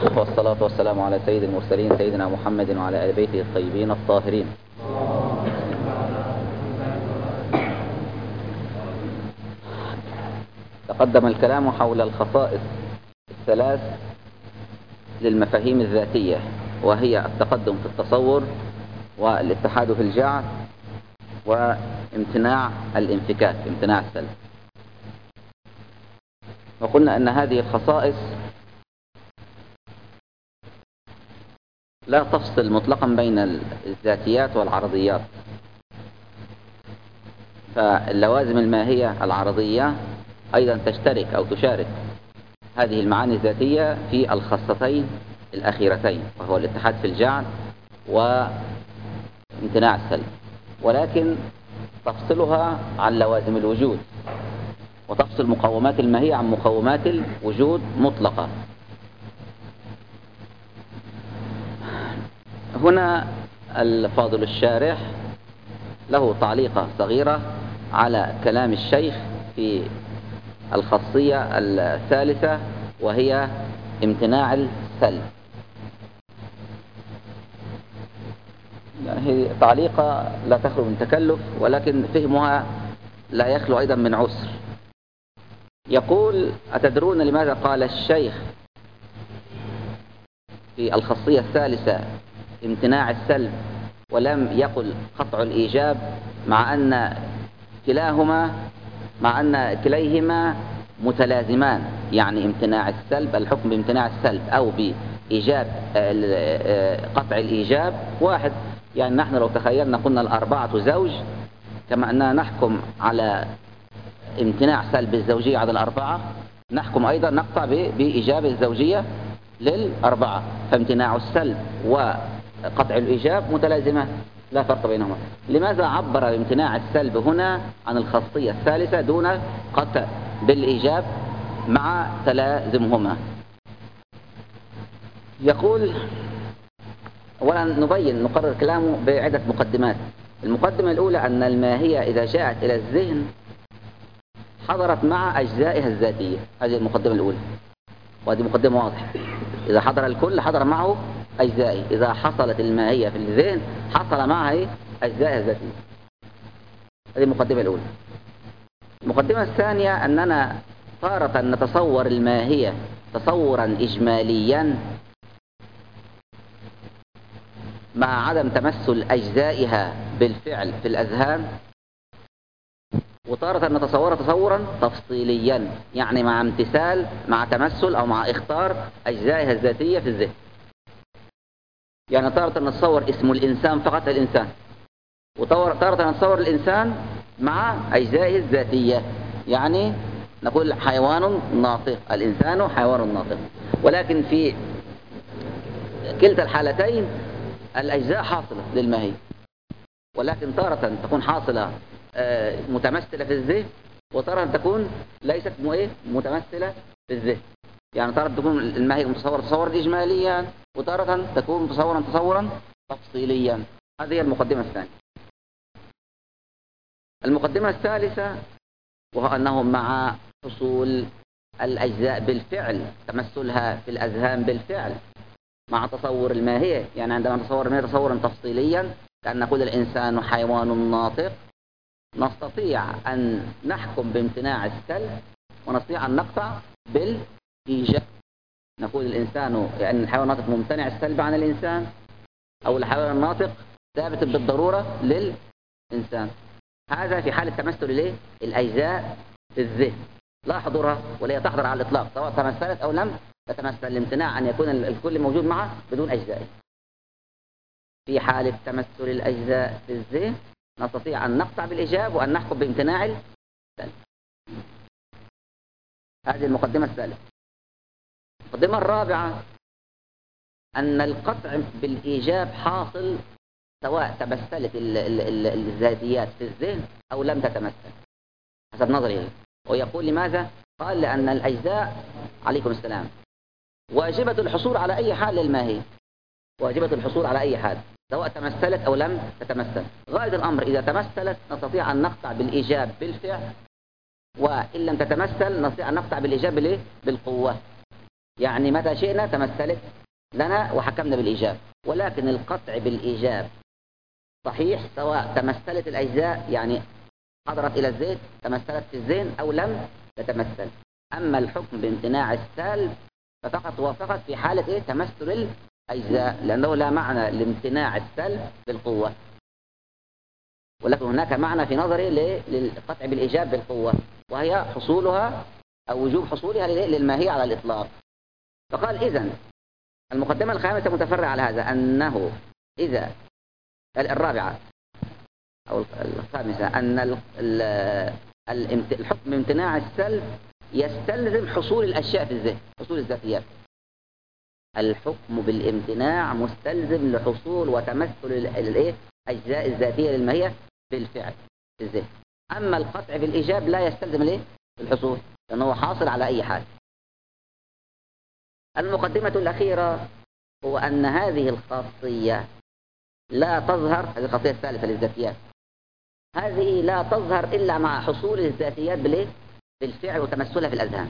والصلاة والسلام على سيد المرسلين سيدنا محمد وعلى آل بيته الطيبين الطاهرين. تقدم الكلام حول الخصائص الثلاث للمفاهيم الذاتية، وهي التقدم في التصور، والاتحاد في الجعل، وامتناع الانفكاك، امتناع السلب. وقلنا أن هذه الخصائص لا تفصل مطلقا بين الذاتيات والعرضيات، فاللوازم الماهية العرضية أيضا تشترك أو تشارك هذه المعاني الذاتية في الخاصتين الأخيرتين، وهو الاتحاد في الجعل وامتناع السلب، ولكن تفصلها عن لوازم الوجود، وتفصل مقومات الماهية عن مقومات الوجود مطلقة. هنا الفاضل الشارح له تعليقة صغيرة على كلام الشيخ في الخاصية الثالثة، وهي امتناع السلب. هي تعليقة لا تخلو من تكلف، ولكن فهمها لا يخلو أيضا من عسر. يقول: أتدرون لماذا قال الشيخ في الخاصية الثالثة امتناع السلب ولم يقل قطع الإيجاب، مع أن كليهما متلازمان؟ يعني امتناع السلب، الحكم بامتناع السلب أو بإيجاب قطع الإيجاب واحد. يعني نحن لو تخيلنا قلنا الأربعة زوج، كما أننا نحكم على امتناع سلب الزوجية على الأربعة، نحكم أيضا نقطع بإيجاب الزوجية للأربعة، فامتناع السلب وقطع الإيجاب متلازمان لا فرق بينهما. لماذا عبر بامتناع السلب هنا عن الخاصية الثالثة دون قطع بالإيجاب مع تلازمهما؟ يقول: أولا نقرر كلامه بعدة مقدمات. المقدمة الأولى أن الماهية إذا جاءت إلى الذهن حضرت مع أجزائها الذاتية. هذه المقدمة الأولى، وهذه مقدمة واضحة. إذا حضر الكل حضر معه أجزائه. إذا حصلت الماهية في الذهن حصل معها أجزائها الذاتية. هذه المقدمة الأولى. المقدمة الثانية أننا تارة نتصور الماهية تصورا إجماليا مع عدم تمثل أجزائها بالفعل في الأذهان، وتارة نتصور تصورا تفصيليا، يعني مع امتثال، مع تمثل أو مع اختار أجزائها الذاتية في الذهن. يعني تارة نتصور اسم الإنسان فقط الإنسان، وتارة نتصور الإنسان مع أجزائه الذاتية، يعني نقول حيوان ناطق، الإنسان حيوان ناطق. ولكن في كلتا الحالتين الأجزاء حاصلة للماهية، ولكن تارة تكون حاصلة متمثلة في الذهن، وتارة تكون ليست متمثلة في الذهن. يعني تارة تكون الماهية تصورا إجماليا، وتارة تكون تصورا تفصيليا. هذه المقدمة الثانية. المقدمة الثالثة وهو أنه مع حصول الأجزاء بالفعل، تمثلها في الأذهان بالفعل مع تصور الماهية. يعني عندما نتصور الماهية تصورا تفصيليا كأن نقول الإنسان حيوان ناطق، نستطيع أن نحكم بامتناع السلب، ونستطيع أن نقطع بالإيجاب. نقول الإنسان، يعني الحيوان الناطق ممتنع السلب عن الإنسان، أو الحيوان الناطق ثابت بالضرورة للإنسان. هذا في حالة تمثل الأجزاء في الذهن لا حضورها، ولا تحضر على الإطلاق سواء تمثلت أو لم تتمثل. الامتناع أن يكون الكل موجود معه بدون أجزاء. في حالة تمثل الأجزاء في الذهن نستطيع أن نقطع بالإيجاب وأن نحكم بامتناع السلب. هذه المقدمة الثالثة. المقدمة الرابعة أن القطع بالإيجاب حاصل سواء تمثلت الذاتيات في الذهن أو لم تتمثل، حسب نظري. ويقول لماذا؟ قال: لأن الأجزاء، عليكم السلام، واجبة الحصول على أي حال للماهية، واجبة الحصول على أي حال سواء تمثلت أو لم تتمثل. غاية الأمر إذا تمثلت نستطيع أن نقطع بالإيجاب بالفعل، وإن لم تتمثل نستطيع أن نقطع بالإيجاب بالقوة. يعني متى شئنا تمثلت لنا وحكمنا بالإيجاب. ولكن القطع بالإيجاب صحيح سواء تمثلت الأجزاء، يعني حضرت إلى الذهن، تمثلت في الذهن أو لم تتمثل. أما الحكم بامتناع السلب ففقط وفقط في حالة إيه؟ تمثل الأجزاء، لأنه لا معنى لامتناع السلب بالقوة، ولكن هناك معنى في نظري للقطع بالإيجاب بالقوة، وهي حصولها أو وجوب حصولها للماهية على الإطلاق. فقال إذن المقدمة الخامسة متفرعة على هذا، أنه إذا الرابعة أو الخامسة أن الحكم بامتناع السلب يستلزم حصول الأشياء في الذهن، حصول الذاتيات. الحكم بالامتناع مستلزم لحصول وتمثل الأجزاء الذاتية للماهية بالفعل في الذهن. أما القطع بالإيجاب لا يستلزم الحصول، لأنه حاصل على أي حال. المقدمة الأخيرة هو أن هذه الخاصية لا تظهر، هذه الخاصية الثالثة للذاتيات، هذه لا تظهر إلا مع حصول الذاتيات بالفعل وتمثلها في الأذهان.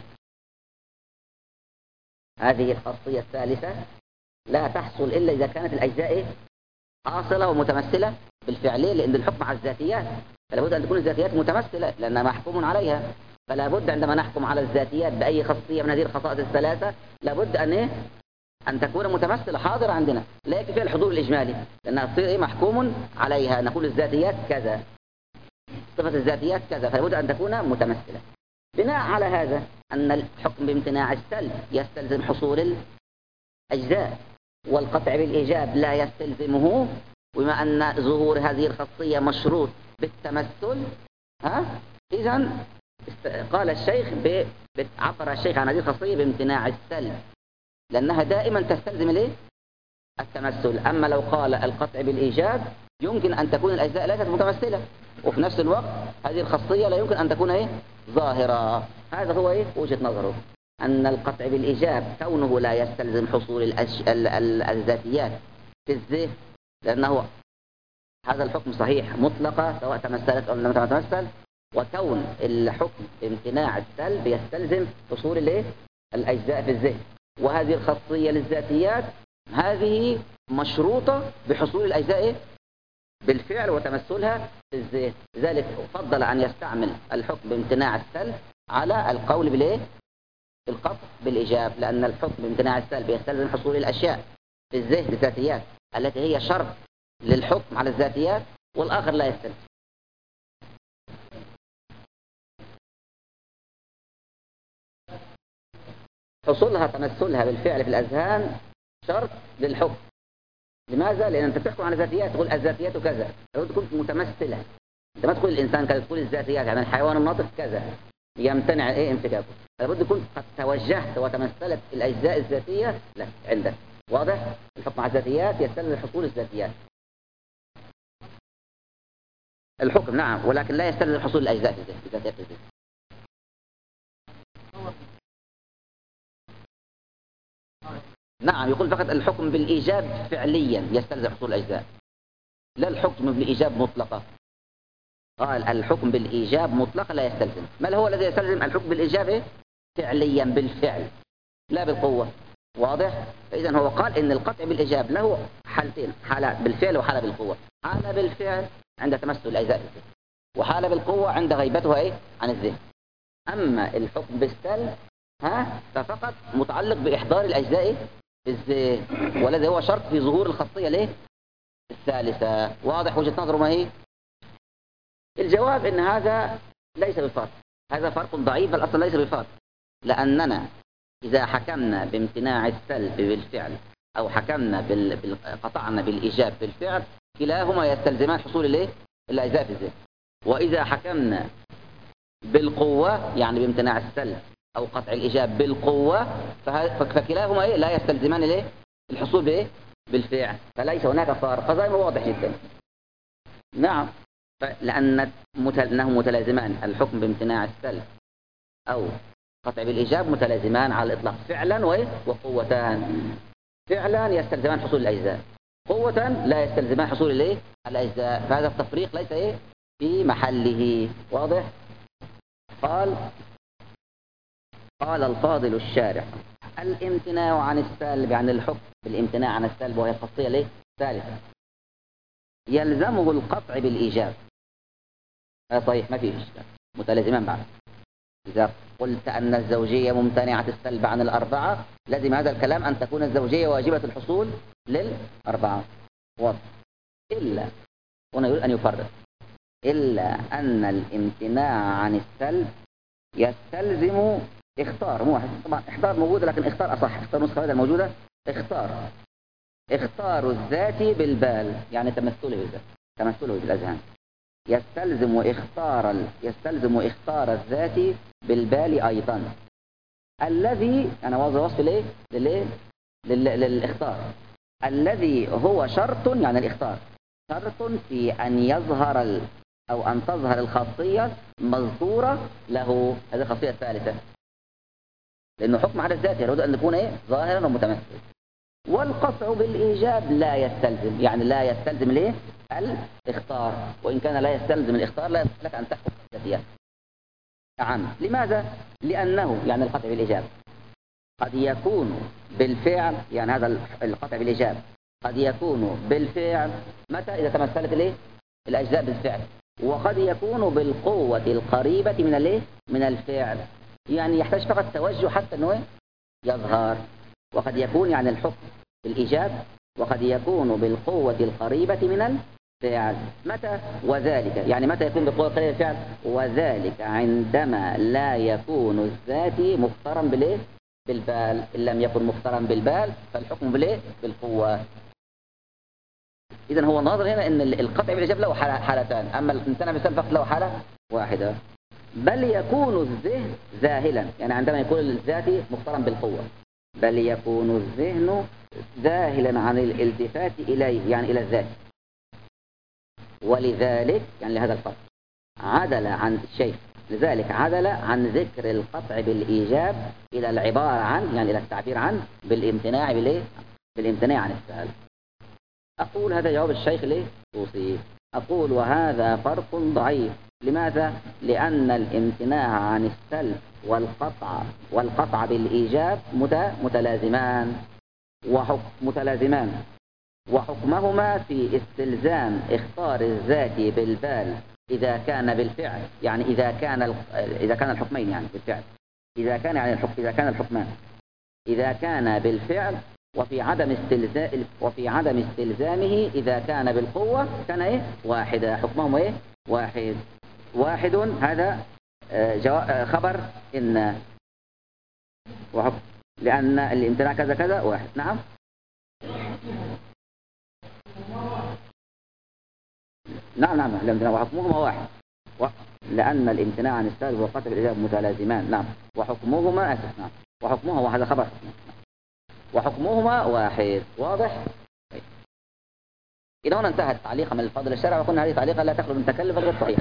هذه الخاصية الثالثة لا تحصل إلا إذا كانت الأجزاء حاصلة ومتمثلة بالفعل، لأن الحكم على الذاتيات فلا بد أن تكون الذاتيات متمثلة لأنها محكوم عليها. فلا بد عندما نحكم على الذاتيات بأي خاصية من هذه الخصائص الثلاثة لابد أن تكون متمثلة حاضرة عندنا، لا يكفي فيها الحضور الإجمالي لأنها تصير محكوم عليها، نقول الذاتيات كذا، صفة الذاتيات كذا، فلا بد أن تكون متمثلة. بناء على هذا أن الحكم بامتناع السلب يستلزم حصول الأجزاء، والقطع بالإيجاب لا يستلزمه، وبما أن ظهور هذه الخاصية مشروط بالتمثل، إذن قال الشيخ عبر الشيخ عن هذه الخاصية بامتناع السلب لأنها دائما تستلزم التمثل. أما لو قال القطع بالإيجاب يمكن أن تكون الأجزاء ليست متمثلة، وفي نفس الوقت هذه الخاصية لا يمكن أن تكون ظاهرة. هذا هو وجهة نظره، أن القطع بالإيجاب كونه لا يستلزم حصول الذاتيات في الذهن، لأنه هذا الحكم صحيح مطلقة سواء تمثلت أو لم تتمثل، وكون الحكم بامتناع السلب يستلزم حصول الأجزاء في الذهن. وهذه الخاصية للذاتيات هذه مشروطة بحصول الأجزاء بالفعل وتمثلها في الذهن، لذلك فضل أن يستعمل الحكم بامتناع السلب على القول بالقطع بالإيجاب، لأن الحكم بامتناع السلب يستلزم حصول الأشياء في الذهن الذاتيات التي هي شرط للحكم على الذاتيات، والآخر لا يستلزم. حصولها تمثلها بالفعل في الأذهان شرط للحكم. لماذا؟ لأن أنت تحكم على الذاتيات، تقول الذاتيات كذا، لو تكون متمثلة، أنت ما تقول الإنسان كذا، تقول الذاتيات يعني الحيوان الناطق كذا يمتنع امتكاكه، لابد تكون قد توجهت وتمثلت الأجزاء الذاتية لا عندك. واضح؟ الحكم على الذاتيات يستلزم حصول الذاتيات. الحكم نعم، ولكن لا يستلزم حصول الأجزاء في الذاتيات في الذهن. نعم، يقول فقط الحكم بالإيجاب فعليا يستلزم حصول الأجزاء، لا الحكم بالإيجاب مطلقة. قال الحكم بالإيجاب مطلقة لا يستلزم. ما هو الذي يستلزم؟ الحكم بالإيجاب فعليا بالفعل لا بالقوة. واضح؟ فإذا هو قال إن القطع بالإيجاب له حالتين، حالة بالفعل وحالة بالقوة. حالة بالفعل عند تمثل الأجزاء في الذهن، وحالة بالقوة عند غيبتها عن الذهن. أما الحكم بالسلب ففقط متعلق بإحضار الأجزاء في الذهن، والذي هو شرط في ظهور الخاصية الثالثة. واضح وجهة نظره ما هي؟ الجواب إن هذا ليس بفرق، هذا فرق ضعيف، بل أصلا ليس بفرق، لأننا إذا حكمنا بامتناع السلب بالفعل أو حكمنا قطعنا بالإيجاب بالفعل كلاهما يستلزمان حصول الأجزاء في الذهن. وإذا حكمنا بالقوة يعني بامتناع السلب أو قطع الإيجاب بالقوة فكلاهما لا يستلزمان الحصول بالفعل، فليس هناك فارق. هذا واضح جدا. نعم، لأنهم متلازمان، الحكم بامتناع السلب أو قطع بالإيجاب متلازمان على الإطلاق فعلا وقوتان. فعلا يستلزمان حصول الأجزاء، قوة لا يستلزمان حصول الأجزاء، فهذا التفريق ليس في محله. واضح؟ قال الفاضل الشارع الامتناع عن السلب، يعني الحكم بالامتناع عن السلب وهي الخاصية ليه؟ ثالثة، يلزمه القطع بالإيجاب. طيب ما فيش متلازمان بعد. إذا قلت أن الزوجية ممتنعة السلب عن الأربعة، لازم هذا الكلام أن تكون الزوجية واجبة الحصول للأربعة. واضح. إلا هنا يقول أن يفرق، إلا أن الامتناع عن السلب يستلزم اختار. مو واحد طبعا، اختار موجودة لكن اختار أصح، اختار نسخة هذا الموجودة. اختار الذاتي بالبال، يعني تمثله بالأذهان. يستلزم اختار الذاتي بالبال أيضا، الذي أنا وصف للاختار، الذي هو شرط، يعني الاختار شرط في أن يظهر أو أن تظهر الخاصية مذكورة له. هذه الخاصية الثالثة، لأنه حكم على الذات يريد أن يكون ظاهرا ومتمثل. والقطع بالإيجاب لا يستلزم، يعني لا يستلزم الاختار، وإن كان لا يستلزم الاختار لا يصح لك أن تحكم بالذاتيات. نعم. لماذا؟ لأنه يعني القطع بالإيجاب قد يكون بالفعل، يعني هذا القطع بالإيجاب قد يكون بالفعل متى؟ إذا تمثلت الأجزاء بالفعل، وقد يكون بالقوة القريبة من الفعل، يعني يحتاج فقط توجه حتى أنه يظهر. وقد يكون يعني الحكم بالإيجاب، وقد يكون بالقوة القريبة من الفعل. متى؟ وذلك، يعني متى يكون بالقوة القريبة من الفعل؟ وذلك عندما لا يكون الذاتي مقترا بالبال. إن لم يكن مقترا بالبال فالحكم بالقوة. إذن هو ناظر هنا أن القطع بالإيجاب له حالتان، أما الامتناع بالسلب فقط له حالة واحدة. بل يكون الذهن ذاهلا، يعني عندما يكون الذاتي مقترن بالقوة، بل يكون الذهن ذاهلا عن الالتفات إليه، يعني إلى الذات. ولذلك يعني لهذا الفرق عدل عن الشيء، لذلك عدل عن ذكر القطع بالإيجاب إلى العبارة عن، يعني إلى التعبير عن بالامتناع عن السؤال. أقول هذا جواب الشيخ توصيف. أقول وهذا فرق ضعيف. لماذا؟ لأن الامتناع عن السلب والقطع بالإيجاب متلازمان، وحكمهما في استلزام اختار الذاتي بالبال إذا كان بالفعل، يعني إذا كان الحكمين يعني بالفعل، إذا كان الحكمان إذا كان بالفعل، وفي عدم استلزامه إذا كان بالقوة كان واحدة. حكمهم واحد. هذا خبر إن وحكم، لأن الامتناع كذا كذا واحد. نعم. نعم الامتناع وحكمهما واحد، لأن الامتناع عن السلب والقطع بالإيجاب متلازمان. نعم. وحكمهما نعم. وحكمها، وهذا خبر وحكمهما واحد. واضح؟ إذا هنا انتهت تعليقا من الفاضل الشرع، وقلنا هذه تعليقا لا تخلو من تكلف غير صحيح.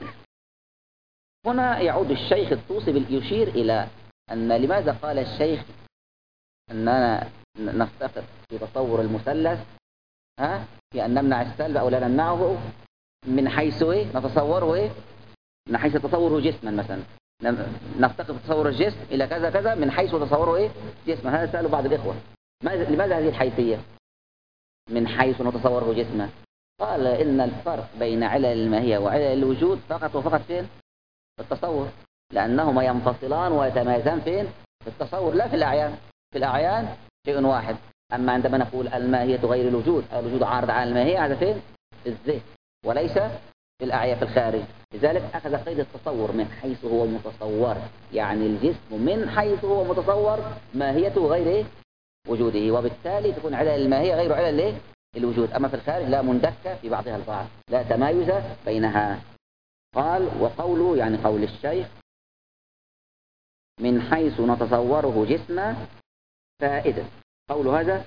هنا يعود الشيخ الطوسي يشير إلى أن لماذا قال الشيخ أننا نفتقر في تصور المثلث في أن نمنع السلب أو لا نمنعه من حيث نتصوره من حيث تصوره جسما. مثلا نفتقر تصور الجسم إلى كذا كذا من حيث تصوره جسما. هذا سألوا بعض الإخوة لماذا هذه الحيثية من حيث نتصوره جسما؟ قال إن الفرق بين علل الماهية وعلل الوجود فقط وفقط فين؟ في التصور، لأنهما ينفصلان ويتميزان فين؟ في التصور لا في الأعيان. في الأعيان شيء واحد، أما عندما نقول الماهية غير الوجود، الوجود عارض على الماهية، هذا فين؟ في الذهن وليس في الأعيان في الخارج. لذلك أخذ قيد التصور من حيث هو متصور، يعني الجسم من حيث هو متصور ماهيته غير وجوده، وبالتالي تكون علل الماهية غير علل الوجود. أما في الخارج لا، مندكة في بعضها البعض، لا تمايز بينها. قال وقوله يعني قول الشيخ من حيث نتصوره جسما فائدة. قول هذا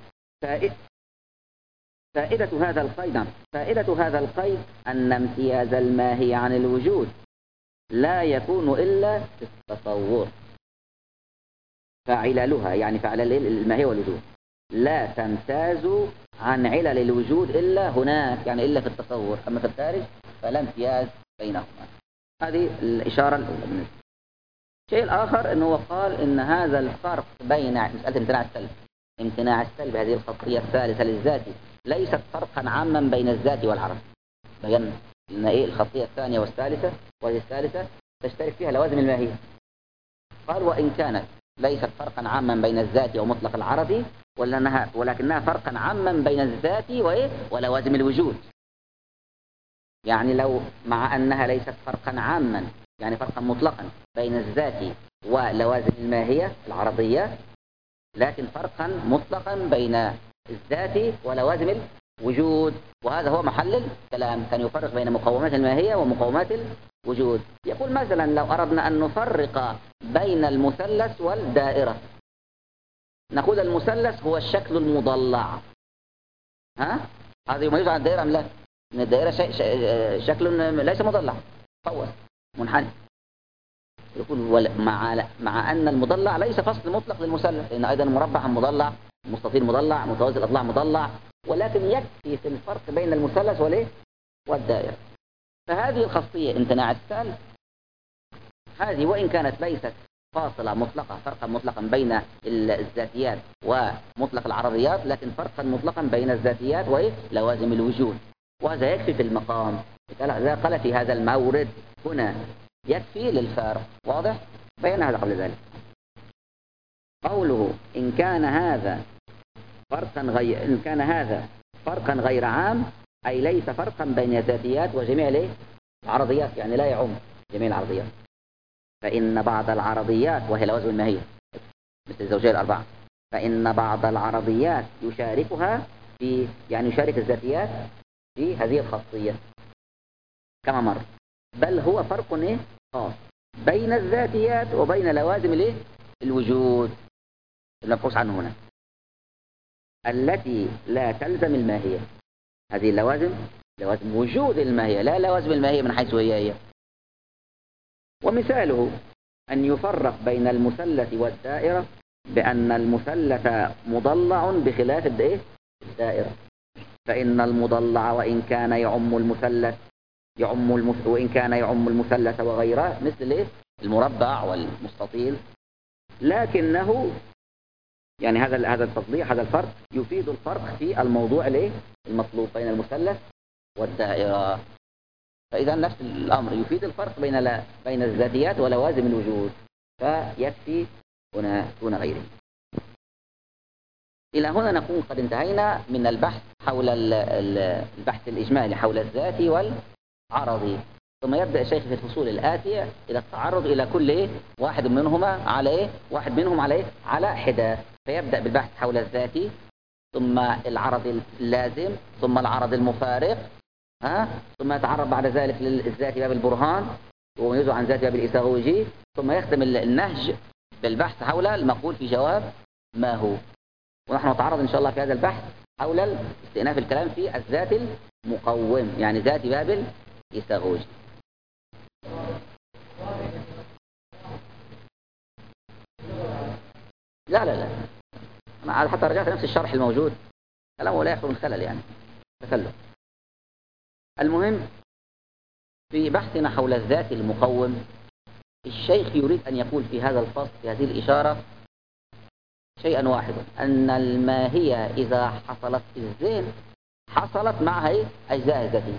فائدة هذا القيد أن امتياز الماهي عن الوجود لا يكون إلا في التصور، فعللها يعني فعلل الماهية والوجود لا تمتاز عن علل الوجود إلا هناك، يعني إلا في التصور. أما في الخارج فلا امتياز بينهما. هذه الإشارة الأولى. الشيء الآخر أنه قال إن هذا الفرق بين مسألة امتناع السلب هذه الخاصية الثالثة للذات ليست فرقا عاما بين الذات والعرض. بينا إن الخاصية الثانية والثالثة وهي الثالثة تشترك فيها لوازم الماهية. قال وإن كانت ليست فرقا عاما بين الذات ومطلق العرض ولكنها فرقا عاما بين الذات ولوازم الوجود. يعني لو مع أنها ليست فرقا عاما يعني فرقا مطلقا بين الذات ولوازم الماهية العرضية، لكن فرقا مطلقا بين الذات ولوازم الوجود، وهذا هو محل الكلام. كان يفرق بين مقومات الماهية ومقومات الوجود. يقول مثلا لو أردنا أن نفرق بين المثلث والدائرة، نقول المثلث هو الشكل المضلع، هذا يميز عن الدائرة أم لا؟ إن الدائرة شكل ليس مضلع، فوس منحني. يقول مع أن المضلع ليس فصل مطلق للمثلث، لأن أيضا مربع مضلع، مستطيل مضلع، متوازي الأضلاع مضلع، ولكن يكفي في الفرق بين المثلث والدائرة. فهذه الخاصية امتناع السلب هذه وإن كانت ليست فاصلة مطلقة فرقا مطلقا بين الذاتيات ومطلق العرضيات، لكن فرقا مطلقا بين الذاتيات ولوازم الوجود، وهذا يكفي في المقام. إذا قال في هذا المورد هنا يكفي للفارق. واضح؟ بين هذا قبل ذلك. قوله إن كان هذا فرقا غير عام أي ليس فرقا بين الذاتيات وجميع العرضيات، يعني لا يعم جميع العرضيات. فإن بعض العرضيات وهي لوازم الماهية مثل الزوجية الأربعة، فإن بعض العرضيات يشاركها يشارك الذاتيات في هذه الخاصية كما مر، بل هو فرق خاص بين الذاتيات وبين لوازم الوجود المبحوث عنه هنا التي لا تلزم الماهية. هذه اللوازم لوازم وجود الماهية، لا لوازم الماهية من حيث هي. ومثاله أن يفرق بين المثلث والدائرة بأن المثلث مضلع بخلاف الدائرة، فإن المضلع وإن كان يعم المثلث وغيره مثل المربع والمستطيل، لكنه يعني هذا التطبيق هذا الفرق يفيد الفرق في الموضوع المطلوب بين المثلث والدائرة. فإذا نفس الأمر يفيد الفرق بين الذاتيات ولوازم الوجود، فيكفي هنا دون غيره. إلى هنا نكون قد انتهينا من البحث حول البحث الإجمالي حول الذاتي والعرضي، ثم يبدأ الشيخ في الفصول الآتية إلى التعرض إلى كل واحد منهم على حدة. فيبدأ بالبحث حول الذاتي، ثم العرض اللازم، ثم العرض المفارق، ثم يتعرض بعد ذلك للذاتي باب البرهان وينزع عن ذاتي باب الإيثاغوجي، ثم يختم النهج بالبحث حول المقول في جواب ما هو. ونحن نتعرض إن شاء الله في هذا البحث حول استئناف الكلام في الذات المقوم، يعني ذاتي باب الإيثاغوجي. لا أنا حتى رجعت نفس الشرح الموجود، كلامه لا يخلو من خلل يعني تكلم. المهم في بحثنا حول الذات المقوم، الشيخ يريد أن يقول في هذا الفصل في هذه الإشارة شيئا واحدا، أن الماهية إذا حصلت في الذهن حصلت معها أجزاء الذاتية.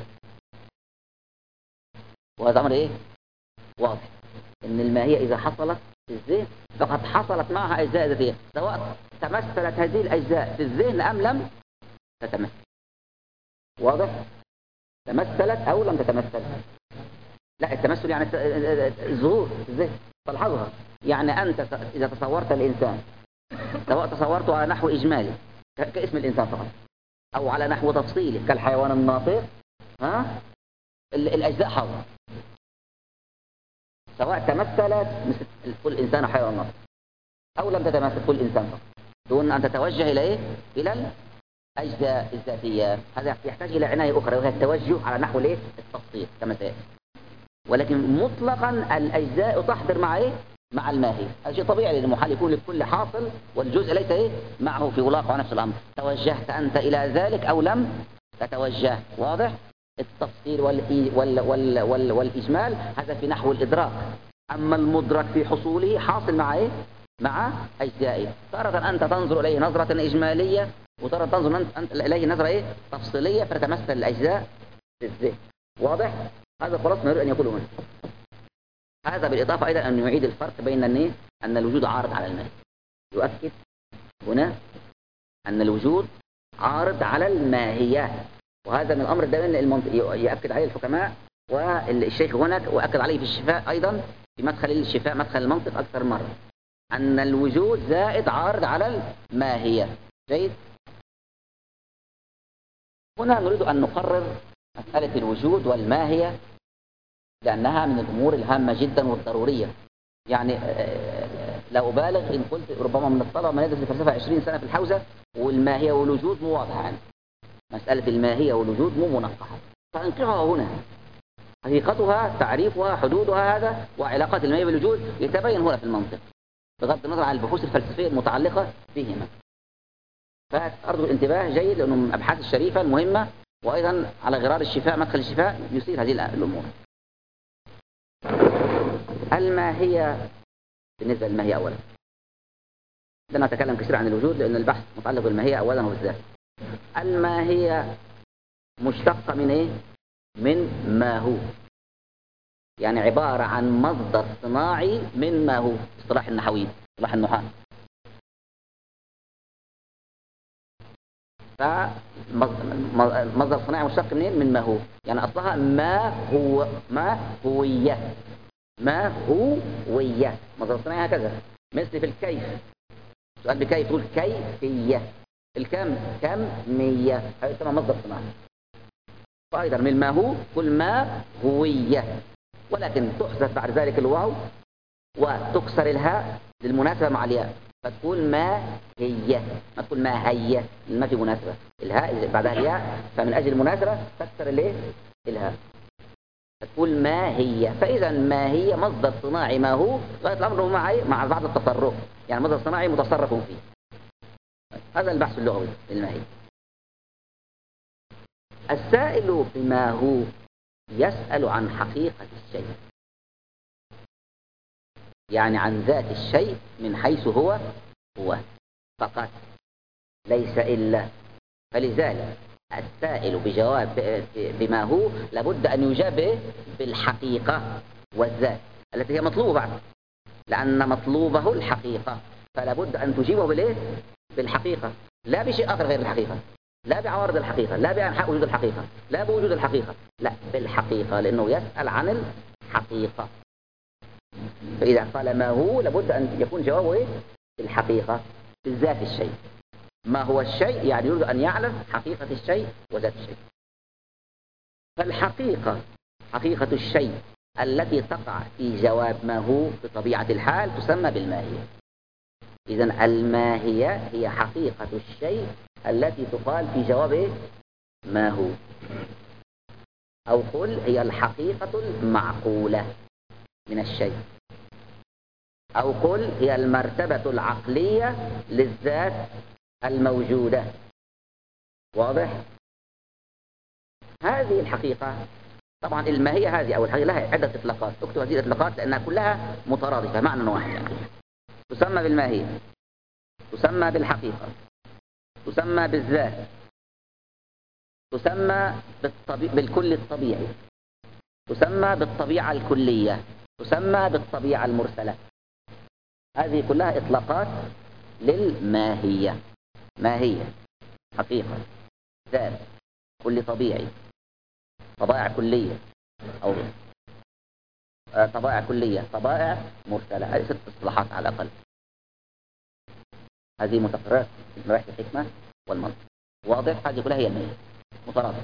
وهذا أمر واضح، أن الماهية إذا حصلت في الذهن فقد حصلت معها أجزاء ذاتية، سواء تمثلت هذه الأجزاء في الذهن أم لم تتمثل. واضح؟ تمثلت أو لم تتمثل. لا، التمثل يعني الظهور في الذهن، تلحظها. يعني أنت إذا تصورت الإنسان، سواء تصورته على نحو إجمالي كاسم الإنسان فقط، أو على نحو تفصيلي كالحيوان الناطق، الأجزاء حاضرة، سواء تمثلت مثل كل إنسان حيوان ناطق أو لم تتمثل كل إنسان فقط، دون أن تتوجه إلى الأجزاء الذاتية. هذا يحتاج إلى عناية أخرى، وهي التوجه على نحو التفصيل كما سيأتي. ولكن مطلقا الأجزاء تحضر مع الماهي. هذا شيء طبيعي، لأن المحال يكون لكل حاصل والجزء ليس معه في ولاقة نفس الأمر. توجهت أنت إلى ذلك أو لم تتوجه. واضح؟ التفصيل والإجمال هذا في نحو الإدراك، أما المدرك في حصوله حاصل مع إيه؟ مع أجزائه. تارة أنت تنظر إليه نظرة إجمالية، وتارة تنظر أنت إليه نظرة إيه؟ تفصيلية، فتتمثل الأجزاء في الذهن. واضح؟ هذا خلاص ما يريد أن يقوله هنا. هذا بالإضافة أيضا أن يعيد الفرق بين أن الوجود عارض على الماهية. يؤكد هنا أن الوجود عارض على الماهية، وهذا من الأمر دائما يؤكد عليه الحكماء، والشيخ هناك وأكد عليه في الشفاء أيضا، في مدخل الشفاء مدخل المنطق أكثر مرة، أن الوجود زائد عارض على الماهية. جيد. هنا نريد أن نقرر مسألة الوجود والماهية، لأنها من الأمور الهامة جدا والضرورية. يعني لا أبالغ إن قلت ربما من الطلبة من يدرس الفلسفة 20 سنة في الحوزة والماهية والوجود مو واضحة عنه. مسألة الماهية والوجود مو منقحة، فانقعها هنا. حقيقتها، تعريفها، حدودها، هذا وعلاقات الماهية بالوجود يتبين هنا في المنطق، بغض النظر عن البحوث الفلسفية المتعلقة بهما. فأرجو الانتباه جيد، لأنه من الأبحاث الشريفة المهمة، وأيضا على غرار الشفاء مدخل الشفاء يثير هذه الأمور. الماهية، بالنسبة للماهية أولا لن أتكلم كثير عن الوجود لأن البحث متعلق بالماهية أولا وبالذات. الماهية مشتقة من إيه؟ من ما هو، يعني عبارة عن مصدر صناعي من ما هو، اصطلاح النحويين، اصطلاح النحاة. فمصدر صناعي مشتق منين؟ من ما هو، يعني أصلها ما هو، ما هوية، ما هوية، مصدر صناعي هكذا. مثل في الكيف، سؤال بكيف تقول كيفية، كمية، هذا يسمى مصدر صناعي. فأيضا من ما هو كل ما هوية، ولكن تحذف بعد ذلك الواو وتكسر الهاء للمناسبة مع الياء، فتقول ما هي، ما تقول ما هي، ما في مناسبة، الهاء بعدها الياء، فمن أجل المناسبة تكسر الايه؟ الهاء، فتقول ما هي. فإذا ما هي مصدر صناعي ما هو، غاية الأمر مع بعض التصرف، يعني مصدر صناعي متصرف فيه. هذا البحث اللغوي للماهية. السائل بما هو يسأل عن حقيقة الشيء، يعني عن ذات الشيء من حيث هو فقط، ليس إلا. فلذلك السائل بجواب بما هو لابد أن يجاب بالحقيقة والذات التي هي مطلوبة بعد، لأن مطلوبه الحقيقة، فلابد أن تجيبه بالإيه؟ بالحقيقة، لا بشيء آخر غير الحقيقة، لا بعوارض الحقيقة، لا بأنحاء وجود الحقيقة، لا بوجود الحقيقة، لا بالحقيقة، لأنه يسأل عن الحقيقة. فإذا قال ما هو لابد أن يكون جوابه إيه؟ الحقيقة، بالذات الشيء. ما هو الشيء؟ يعني يريد أن يعلم حقيقة الشيء وذات الشيء. فالحقيقة، حقيقة الشيء التي تقع في جواب ما هو بطبيعة الحال تسمى بالماهية. إذن الماهية هي حقيقة الشيء التي تقال في جواب ما هو، أو قل هي الحقيقة المعقولة من الشيء، أو قل هي المرتبة العقلية للذات الموجودة. واضح؟ هذه الحقيقة طبعا الماهية هذه أو الحقيقة لها عدة إطلاقات، اكتب هذه الإطلاقات لأنها كلها مترادفة معنى واحد. يعني تسمى بالماهية، تسمى بالحقيقة، تسمى بالذات، تسمى بالكل الطبيعي، تسمى بالطبيعة الكلية، تسمى بالطبيعة المرسلة. هذه كلها إطلاقات للماهية. ماهية، حقيقة، ذات، كل طبيعي، طبائع كلية، أو طبائع كلية، طبائع مرسلة. هذه 6 اصطلاحات على الأقل. هذه متقررات في مباحث الحكمة والمنطق. واضح؟ هذه كلها هي الماهية مترادفة.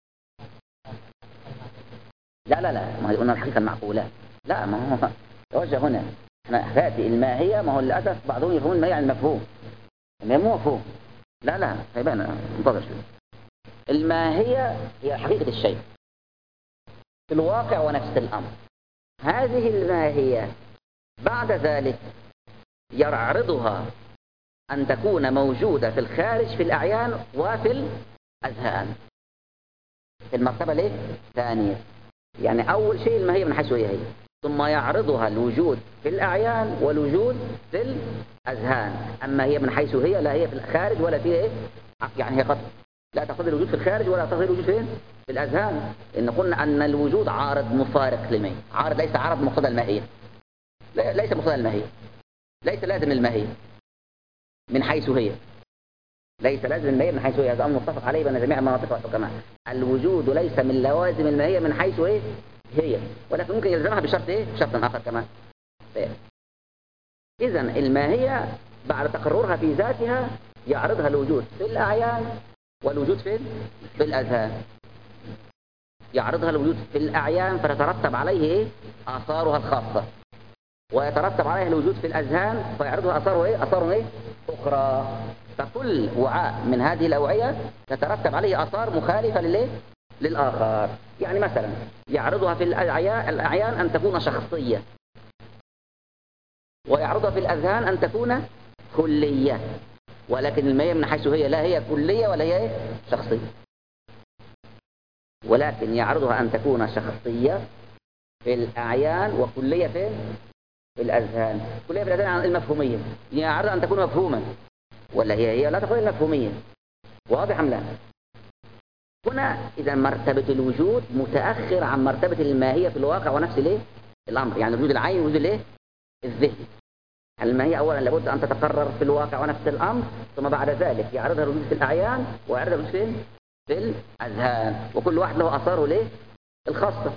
لا ما قلنا الحقيقة المعقولة، لا، ما هو توجه هنا احنا تأتي الماهية، ما هو للأسف بعضهم يفهمون الماهية عن المفهوم، الماهية مو مفهوم، لا هيبان انتظر شوي. الماهية هي حقيقة الشيء في الواقع ونفس الأمر. هذه الماهية بعد ذلك يعرضها أن تكون موجودة في الخارج في الأعيان وفي الأذهان في المرتبة الثانية. يعني أول شيء الماهية من حيث هي ثم يعرضها الوجود في الأعيان والوجود في الأذهان. أما هي من حيث هي لا هي في الخارج ولا فيها إيه؟ يعني هي قد لا تقتضي الوجود في الخارج ولا تقتضي الوجود فين؟ في الأذهان. إن قلنا أن الوجود عارض مفارق للماهية، عارض ليس عارض مقتضى الماهية، ليس مقتضى الماهية، ليس لازم الماهية من حيث هي، ليس لازم الماهية من حيث هي. هذا أمر متفق عليه بين جميع المناطق والحكماء. الوجود ليس من لوازم الماهية من حيث إيه؟ هي، ولكن ممكن يلزمها بشرط إيه؟ بشرط آخر كمان. إذا الماهية بعد تقررها في ذاتها يعرضها الوجود في الأعيان والوجود فين؟ في الأذهان. يعرضها الوجود في الأعيان فتترتب عليه إيه؟ آثارها الخاصة، ويترتب عليه الوجود في الأذهان فيعرضها آثاره إيه؟ آثار إيه؟ أخرى. فكل وعاء من هذه الأوعية تترتب عليه آثار مخالفة للإيه؟ للآخر. يعني مثلا يعرضها في الأعيان أن تكون شخصية، ويعرضها في الأذهان أن تكون كلية، ولكن الماهية من حيث هي لا هي كلية ولا هي شخصية، ولكن يعرضها أن تكون شخصية في الأعيان وكلية فين؟ في الأذهان. كلية في الأذهان عن المفهومية، يعرضها أن تكون مفهوما، ولا هي لا تقول المفهومية. واضح أم لا؟ هنا إذا مرتبة الوجود متأخر عن مرتبة الماهية في الواقع ونفس الايه؟ الأمر، يعني وجود العين وجود الايه؟ الذهن. الماهية أولا لابد أن تتقرر في الواقع ونفس الأمر، ثم بعد ذلك يعرضها الوجود في الأعيان ويعرضها الوجود فين؟ في الأذهان، وكل واحد له آثاره ليه؟ الخاصة.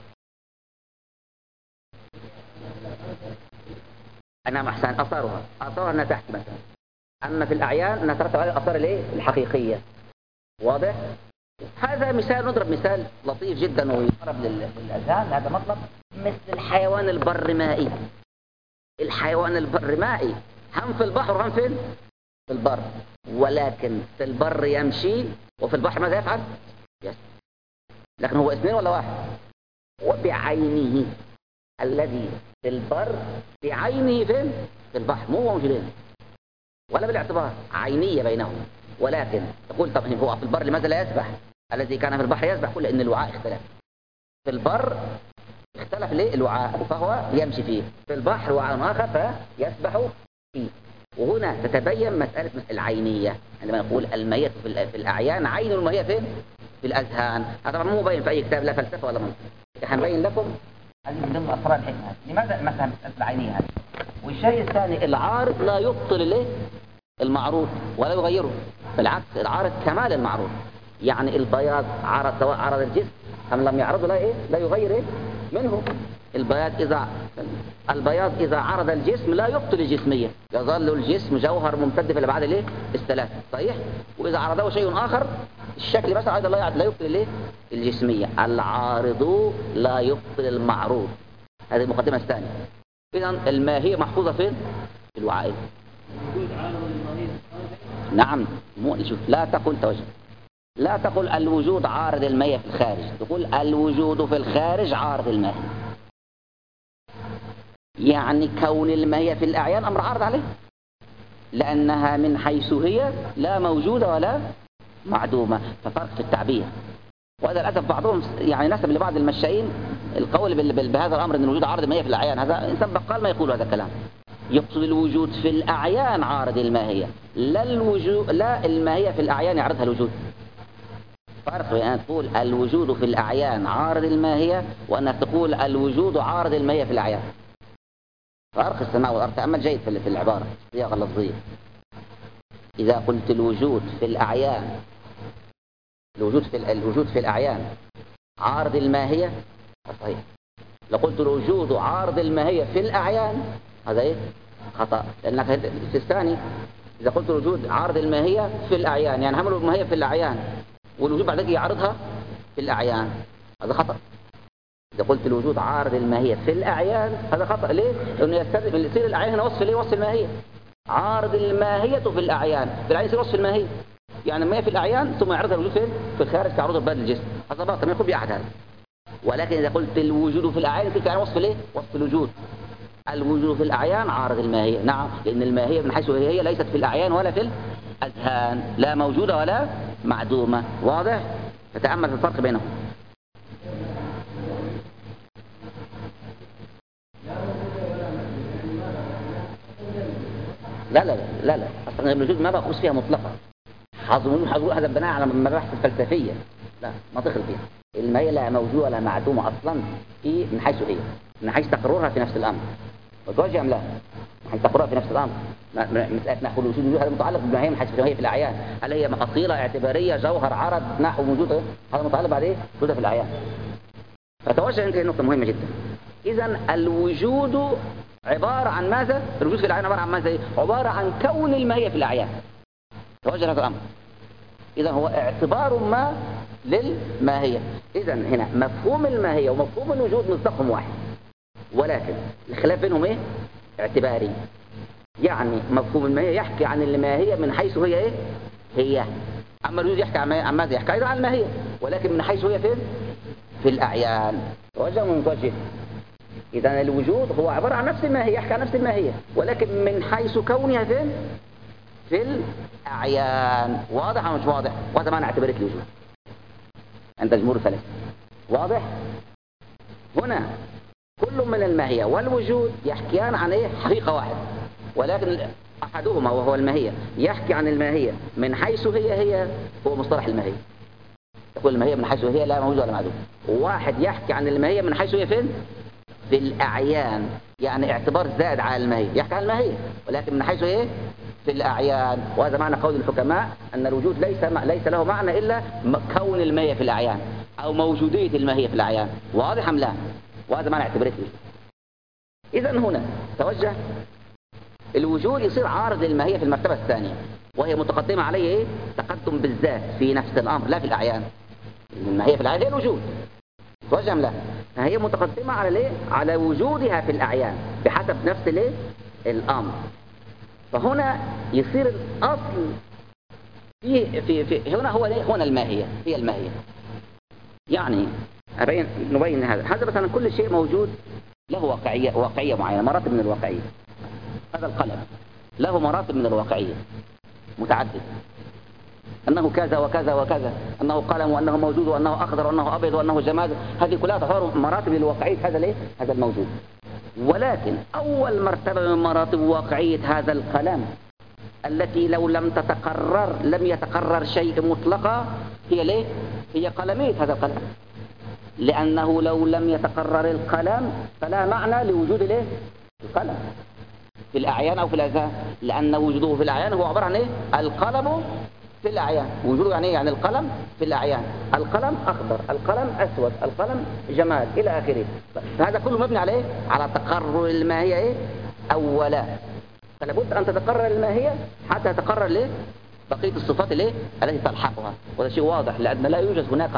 أنا أحسن آثارها أنها تحكي مثلا، أما في الأعيان أنها ترتب على الآثار الايه؟ الحقيقية. واضح؟ هذا مثال، نضرب مثال لطيف جدا ويضرب للأذهان هذا مطلب، مثل الحيوان البرمائي. الحيوان البرمائي هم في البحر وهم فين؟ في البر، ولكن في البر يمشي وفي البحر ماذا يفعل؟ لكن هو اثنين ولا واحد؟ وبعينه. الذي في البر بعينه فين؟ في البحر، مو موجودين ولا بالاعتبار، عينية بينهم. ولكن تقول طب هو في البر لماذا لا يسبح؟ الذي كان في البحر يسبح، كل ان الوعاء اختلف. في البر اختلف ليه الوعاء فهو يمشي فيه، في البحر وعاء آخر فيسبح فيه. وهنا تتبين مسألة العينية، عندما نقول الماهية في الأعيان عين، الماهية فين؟ في الأذهان. هذا طبعا مو باين في أي كتاب لا فلسفة ولا منطق، هنبين لكم هذه من ضمن أسرار الحكمة. لماذا مثلا مسألة العينية هذه؟ والشيء الثاني العارض لا يبطل الايه؟ المعروض ولا يغيره، بالعكس العارض كمال المعروض. يعني البياض عرض سواء عرض الجسم أم لم يعرضه لا ايه؟ لا يغير ايه؟ منه. البياض إذا عرض الجسم لا يبطل الجسمية، يظل الجسم جوهر ممتد في الأبعاد الايه؟ الثلاث، صحيح؟ وإذا عرضه شيء آخر الشكل بس أيضا لا يبطل الايه؟ الجسمية. العارض لا يبطل المعروض. هذه المقدمة الثانية. إذا الماهية محفوظة فين؟ في الوعاء. نعم، شوف لا تقل توجه، لا تقل الوجود عارض الماهية في الخارج، تقول الوجود في الخارج عارض الماهية. يعني كون الماهية في الأعيان أمر عارض عليه، لأنها من حيث هي لا موجودة ولا معدومة، ففرق في التعبير. وهذا للأسف بعضهم يعني نسب لبعض المشائين القول بهذا الأمر أن الوجود عارض الماهية في الأعيان. هذا إنسان بقال ما يقول هذا الكلام. يقصد الوجود في الأعيان عارض الماهية، لا الماهية في الأعيان يعرضها الوجود. فرق بين أن تقول الوجود في الأعيان عارض الماهية وأنك تقول الوجود عارض الماهية في الأعيان. فرق السماء والأرض. تأمل جيد في العبارة، الصياغة اللفظية. إذا قلت الوجود في الأعيان، الوجود في الأعيان عارض الماهية صحيح. لو قلت الوجود عارض الماهية في الأعيان هذا إيه؟ خطأ، لأنك في الثاني إذا قلت الوجود عارض الماهية في الأعيان يعني همل الماهية في الأعيان والوجود بعد ذلك يعرضها في الأعيان، هذا خطأ. إذا قلت الوجود عارض الماهية في الأعيان هذا خطأ. ليه؟ لأنه يصير الأعيان هنا وصف ليه؟ وصف الماهية. عارض الماهية في الأعيان، في الأعيان يصير وصف الماهية، يعني الماهية في الأعيان ثم يعرضها الوجود فين؟ في الخارج كعروض البدن الجسم. هذا باطل ما يقول بأحد هذا. ولكن إذا قلت الوجود في الأعيان تلك وصف ليه؟ وصف الوجود. الوجود في الأعيان عارض الماهية، نعم، لأن الماهية من حيث هي ليست في الأعيان ولا في الأذهان، لا موجودة ولا معدومة. واضح؟ فتأمل في الفرق بينهم. لا لا لا لا، أصلا الوجود ما بقوس فيها مطلقا. حظوا هذا بناء على مباحث الفلسفية، لا ما تدخل فيها. الماهية لا موجودة ولا معدومة أصلا في من حيث هي، من حيث تقررها في نفس الأمر. وتوجه أم لا؟ من حيث تقررها في نفس الأمر. مسألة نحو الوجود هذا متعلق بالماهية من حيث هي في الأعيان. هل هي أصيلة اعتبارية جوهر عرض نحو وجود؟ هذا متعلق بعد إيه؟ وجودها في الأعيان. فتوجه أنت نقطة مهمة جدا. إذا الوجود عبارة عن ماذا؟ الوجود في الأعيان عبارة عن ماذا؟ عبارة عن كون الماهية في الأعيان. توجه هذا الأمر. إذا هو اعتبار ما للماهية. إذا هنا مفهوم الماهية ومفهوم الوجود مصداقهم واحد، ولكن الخلاف بينهم إيه؟ اعتباري. يعني مفهوم الماهية يحكي عن الماهية من حيث هي إيه؟ هي. أما الوجود يحكي عن ماذا؟ يحكي أيضا عن الماهية، ولكن من حيث هي فين؟ في الأعيان. توجه ومتوجه. إذا الوجود هو عبارة عن نفس الماهية، يحكي عن نفس الماهية، ولكن من حيث كونها فين؟ في الأعيان. واضح أو مش واضح؟ وهذا معنى اعتبارية الوجود عند جمهور الفلاسفة. واضح؟ هنا كل من الماهية والوجود يحكيان عن إيه؟ حقيقة واحدة، ولكن أحدهما وهو الماهية يحكي عن الماهية من حيث هي هو مصطلح الماهية. تقول الماهية من حيث هي لا موجود ولا معدوم. واحد يحكي عن الماهية من حيث هي فين؟ في الأعيان، يعني اعتبار زائد على الماهية، يحكي عن الماهية ولكن من حيث ايه؟ في الأعيان. وهذا معنى قول الحكماء أن الوجود ليس له معنى إلا كون الماهية في الأعيان أو موجودية الماهية في الأعيان. واضح أم لا؟ وهذا معنى اعتبارية الوجود. إذا هنا توجه الوجود يصير عارض للماهية في المرتبة الثانية، وهي متقدمة عليه ايه؟ تقدم بالذات في نفس الأمر لا في الأعيان. الماهية في الأعيان هي الوجود. توجه أم لا؟ هي متقدمة على ليه؟ على وجودها في الأعيان بحسب نفس ليه؟ الأمر. فهنا يصير الأصل في هنا هو ليه؟ هنا الماهية هي الماهية. يعني نبين هذا مثلا كل شيء موجود له واقعية معينة، مراتب من الواقعية. هذا القلم له مراتب من الواقعية متعدد، أنه كذا وكذا وكذا، أنه قلم وأنه موجود وأنه أخضر وأنه أبيض وأنه جماد. هذه كلها تعتبر مراتب للواقعية هذا ليه؟ هذا الموجود. ولكن أول مرتبة من مراتب واقعية هذا القلم التي لو لم تتقرر لم يتقرر شيء مطلقا هي ليه؟ هي قلمية هذا القلم. لأنه لو لم يتقرر القلم فلا معنى لوجود ليه؟ القلم في الأعيان أو في الأذهان، لأن وجوده في الأعيان هو عبارة عن إيه؟ القلم في الأعيان. وجوده يعني إيه؟ يعني القلم في الأعيان. القلم أخضر، القلم أسود، القلم جمال إلى آخره. فهذا كله مبني عليه على تقرر الماهية إيه؟ أولا. فلابد أن تتقرر الماهية حتى تتقرر ليه؟ بقية الصفات ليه؟ التي تلحقها. وهذا شيء واضح، لأن لا يوجد هناك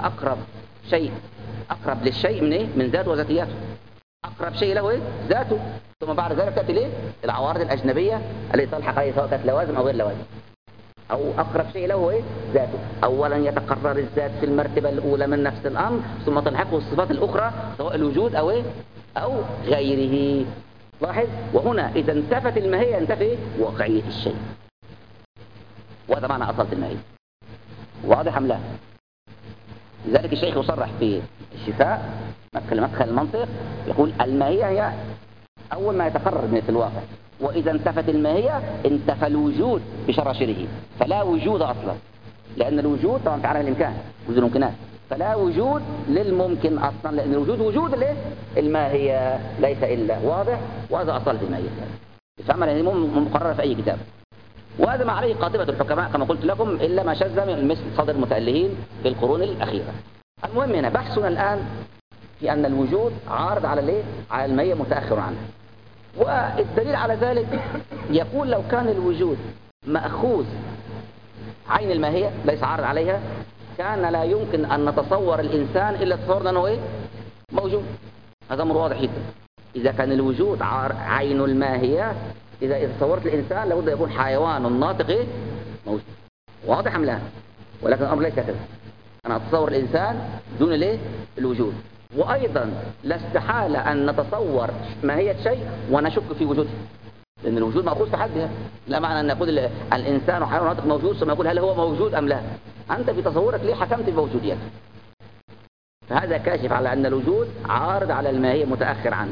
أقرب للشيء من إيه؟ من ذاته وذاتياته. أقرب شيء له إيه؟ ذاته. ثم بعد ذلك تأتي ليه؟ العوارض الأجنبية التي تلحق عليه سواء كانت لوازم أو غير لوازم. أو أقرب شيء له إيه؟ ذاته. أولا يتقرر الذات في المرتبة الأولى من نفس الأمر، ثم تلحقه الصفات الأخرى سواء الوجود أو إيه؟ أو غيره. لاحظ، وهنا إذا انتفت الماهية انتفي واقعية الشيء. وهذا معنى أصالة الماهية. واضح أم لا؟ لذلك الشيخ يصرح في الشفاء مدخل المنطق يقول الماهية هي أول ما يتقرر في الواقع، وإذا انتفت الماهية انتفى الوجود بشراشره، فلا وجود أصلا. لأن الوجود طبعا في عالم الإمكان وجود الإمكانات، فلا وجود للممكن أصلا، لأن الوجود وجود ليه؟ الماهية ليس إلا. واضح؟ وهذا أصالة الماهية يفهم، يعني مقررة في أي كتاب. وهذا ما عليه قاطبة الحكماء كما قلت لكم، إلا ما شذ من مثل صدر المتألهين في القرون الأخيرة. المهم هنا بحثنا الآن في أن الوجود عارض على الايه؟ على الماهية متأخر عنها. والدليل على ذلك يقول لو كان الوجود مأخوذ عين الماهية ليس عارض عليها، كان لا يمكن أن نتصور الإنسان إلا تصورنا أنه إيه؟ موجود. هذا أمر واضح جدا. إذا كان الوجود عين الماهية، إذا تصورت الإنسان لابد يكون حيوان ناطق إيه؟ موجود. واضح أم لا؟ ولكن الأمر ليس كذا. أنا أتصور الإنسان دون ليه؟ الوجود. وأيضا لا استحالة أن نتصور ماهية شيء ونشك في وجوده، لأن الوجود مأخوذ في حدها. لا معنى أن نقول الإنسان حيوان ناطق موجود ثم نقول هل هو موجود أم لا. أنت في تصورك ليه حكمت بوجوديته. فهذا كاشف على أن الوجود عارض على الماهية متأخر عنها.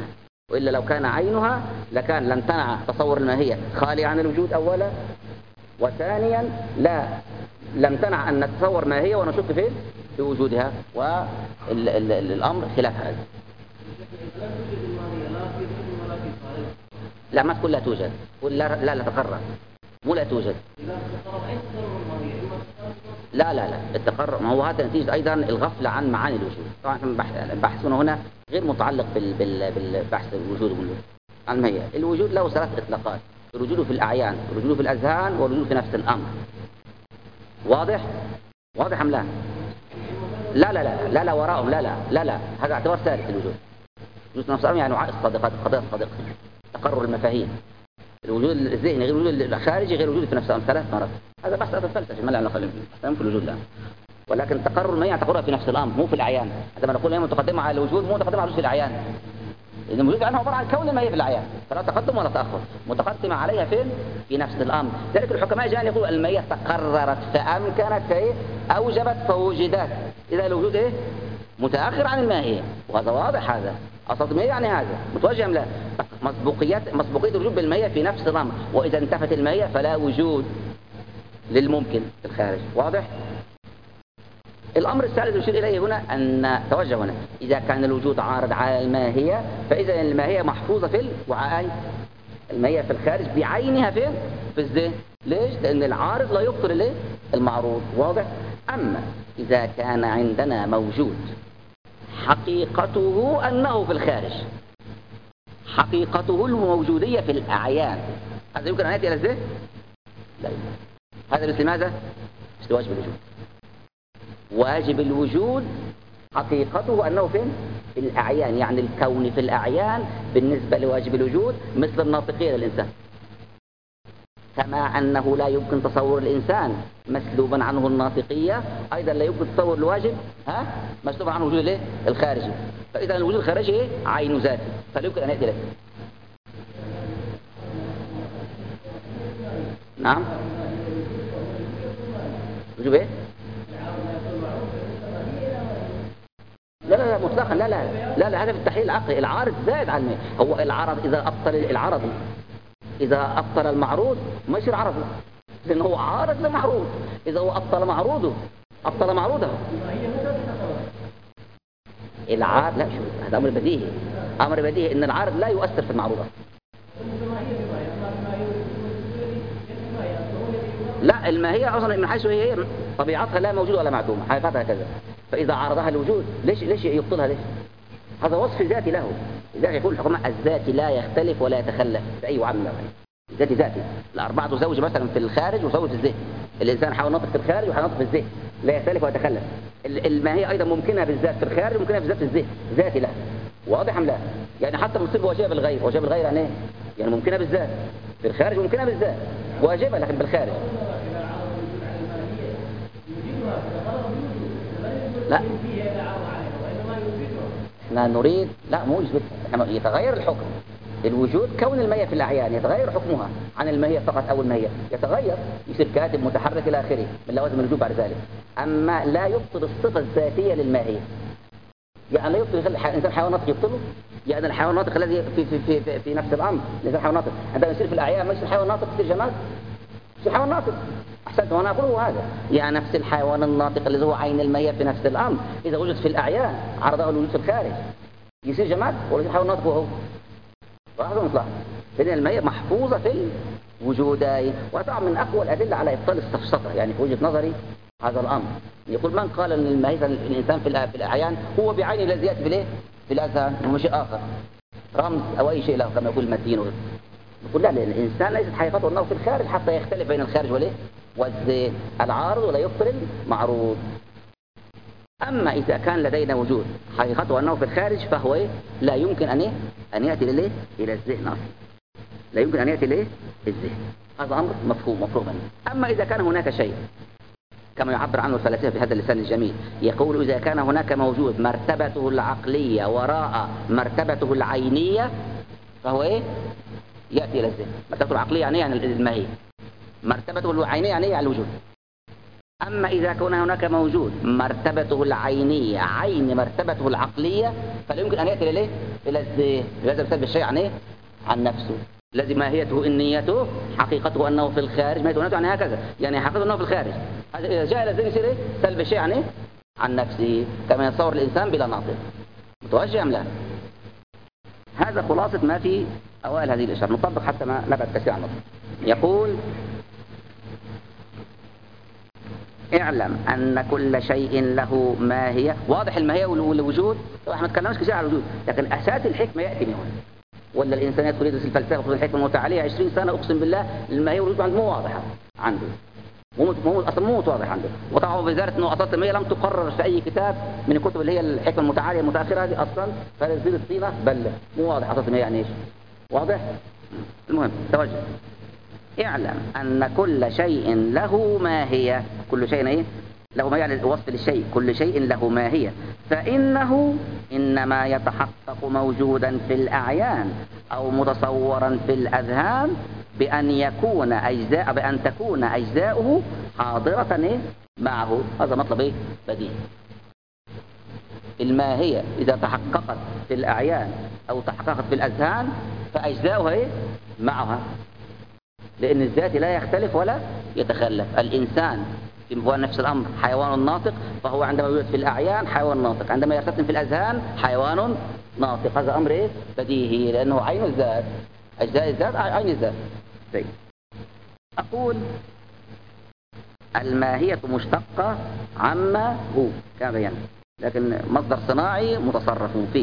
وإلا لو كان عينها لكان لامتنع تصور الماهية خالية عن الوجود أولا، وثانيا لامتنع أن نتصور ماهية ونشك فين في وجودها، والأمر خلاف هذا. لا ما تقول لا توجد، قل لا تقرر، مو لا توجد. لا التقرر ما هو هذا نتيجة أيضا الغفلة عن معاني الوجود. طبعا بحثنا هنا غير متعلق بالبحث الوجود الماهية. الوجود له ثلاث إطلاقات: الوجود في الأعيان، الوجود في الأذهان، والوجود في نفس الأمر. واضح أم لا؟ لا وراءهم، لا هذا اعتبار ثالث الوجود. وجود نفس الأمر يعني وعاء الصادقات، قضايا الصادقة، تقرر المفاهيم. الوجود الذهني غير الوجود الخارجي غير الوجود في نفس الأمر، ثلاث مرات. هذا بحث الفلسفة ما له علاقة في الوجود الآن. ولكن تقرر الماهية تقررها في نفس الأمر مو في الأعيان. عندما نقول هي متقدمة على الوجود مو متقدمة على الوجود في الأعيان، لأن الوجود عنها عبارة عن كون الماهية في الأعيان، فلا تقدم ولا تأخر، متقدمة عليها فين؟ في نفس الأمر. ذلك الحكماء جاءوا يقولوا الماهية تقررت فأمكنت أوجبت فوجدت. إذا الوجود متأخر عن الماهية، وهذا واضح. هذا أصل الماهية يعني هذا متوجه أم لا؟ مسبوقية الوجود بالماهية في نفس الأمر، وإذا انتفت الماهية فلا وجود للممكن في الخارج. واضح؟ الأمر الثالث يشير إليه هنا أن توجه هنا إذا كان الوجود عارض على الماهية فإذا الماهية محفوظة في الوعاء، الماهية في الخارج بعينها فين؟ في الذهن. ليش؟ لأن العارض لا يبطل المعروض. واضح؟ أما إذا كان عندنا موجود حقيقته أنه في الخارج، حقيقته الموجودية في الأعيان، هذا يمكن أن يأتي إلى الذهن؟ لا يمكن. هذا مثل ماذا؟ مثل واجب الوجود. واجب الوجود حقيقته أنه فين؟ في الأعيان، يعني الكون في الأعيان بالنسبة لواجب الوجود مثل الناطقية للإنسان، كما أنه لا يمكن تصور الإنسان مسلوبا عنه الناطقية، أيضا لا يمكن تصور الواجب مسلوبا عنه الوجود الخارجي. فإذا الوجود الخارجي عين ذاته، فلا يمكن أن يأتي له. نعم وجوب لا مطلقا، لا هذا في التحليل العقلي. العارض زائد عن الماهية. هو العرض إذا أبطل العرض، إذا أبطل المعروض ما يصير عرض، لأنه هو عارض لمعروض. إذا هو أبطل معروضه أبطل معروضه. العارض لا، شو هذا أمر بديهي، أمر بديهي إن العارض لا يؤثر في المعروضة. لا الماهية أصلا من حيث هي طبيعتها لا موجودة ولا معدومة، حقيقتها كذا. فإذا عارضها الوجود ليش يبطلها؟ ليش؟ هذا وصف ذاتي له. لذلك يقول الحكماء الذاتي لا يختلف ولا يتخلف بأي عمل. ذاتي الأربعة زوج مثلا في الخارج وزوج في الذهن. الإنسان حاول نطق في الخارج وحاول نطق في الذهن، لا يختلف ولا يتخلف. الماهية أيضا ممكنة بالذات في الخارج وممكنة بالذات في الذهن، ذاتي له. واضح أم لا؟ يعني حتى مصيبة واجبة بالغير، واجبة بالغير يعني إيه؟ يعني ممكنة بالذات في الخارج وممكنة بالذات، واجبة لكن بالخارج. لا نريد مو يثبت، يتغير الحكم. الوجود كون الماهية في الأعيان يتغير حكمها عن الماهية فقط أو الماهية، يتغير يصير كاتب متحرك إلى آخره من لوازم الوجود بعد ذلك. أما لا يبطل الصفة الذاتية للماهية، يعني لا يبطل الإنسان حيوان ناطق يبطله. يعني الحيوان الناطق الذي في نفس الأمر، الإنسان حيوان ناطق عندما يصير في الأعيان ما يصير حيوان ناطق، يصير جماد، يصير حيوان ناطق. أحسنت، وأنا أقوله هذا. يعني نفس الحيوان الناطق الذي هو عين الماهية في نفس الأمر إذا وجد في الأعيان عرضه الوجود في الخارج يصير جماد ولا يصير حيوان ناطق وهو واحد مطلق. لأن الماهية محفوظة في الوجودين. وطبعا من أقوى الأدلة على إبطال السفسطة يعني في وجهة نظري هذا الأمر. يقول من قال أن الماهية الإنسان في الأعيان هو بعينه الذي يأتي في الأذهان ومش آخر رمز أو أي شيء له كما يقول الماديين. يقول لا، لأن الإنسان ليست حقيقته أنه في الخارج حتى يختلف بين الخارج والذهن. العارض ولا يبطل المعروض. أما إذا كان لدينا وجود حقيقته أنه في الخارج فهو لا يمكن أن يأتي إلى الذهن أصلا، لا يمكن أن يأتي الذهن. هذا أمر مفهوم. أما إذا كان هناك شيء كما يعبر عنه الفلاسفة في هذا اللسان الجميل، يقول إذا كان هناك موجود مرتبته العقلية وراء مرتبته العينية فهو يأتي إلى الذهن. مرتبته العقلية يعني الماهية، مرتبته العينية يعني على الوجود. أما إذا كان هناك موجود مرتبته العينية عين مرتبته العقلية فلا يمكن أن يأتي إليه إلى الذهن، لازم يسلب الشيء عن نفسه. الذي ماهيته إن نيته حقيقته أنه في الخارج، ماهيته يعني هكذا، يعني حقيقته أنه في الخارج. إذا جاء إلى الذهن يصير إيه؟ سلب الشيء عن نفسه، كما يتصور الإنسان بلا ناطق. متوجه أم لا؟ هذا خلاصة ما في أوائل هذه الإشارة. نطبق حتى ما نبعد كثير عن النطق. يقول: اعلم أن كل شيء له ماهية. واضح الماهية والوجود، طبعا ما تكلمش كثير على الوجود، لكن أساس الحكمة يأتي من هنا. ولا الإنسان يدخل يدرس الفلسفة ويدرس الحكمة المتعالية 20 سنة، أقسم بالله الماهية والوجود مو واضحة عنده، أصلا مو واضح عنده. وطبعا بذلك أنه أساس الماهية لم تقرر في أي كتاب من الكتب اللي هي الحكمة المتعالية المتأخرة هذه أصلا، فتصير الطينة بلة، مو واضح أساس الماهية يعني إيش. واضح؟ المهم توجه. اعلم أن كل شيء له ماهية. كل شيء إيه؟ له ماهية، يعني وصف للشيء، كل شيء له ماهية. فإنه إنما يتحقق موجودا في الأعيان أو متصورا في الأذهان بأن تكون أجزاؤه حاضرة إيه؟ معه. هذا مطلب إيه؟ بديهي. الماهية إذا تحققت في الأعيان أو تحققت في الأذهان فأجزاؤها إيه؟ معها، لأن الذات لا يختلف ولا يتخلف. الإنسان في نفس الأمر حيوان ناطق، فهو عندما يوجد في الأعيان حيوان ناطق، عندما يرتسم في الأذهان حيوان ناطق. هذا أمر إيه؟ بديهي، لأنه عين الذات، أجزاء الذات عين الذات. طيب. أقول: الماهية مشتقة عما هو كما بينا، لكن مصدر صناعي متصرف فيه.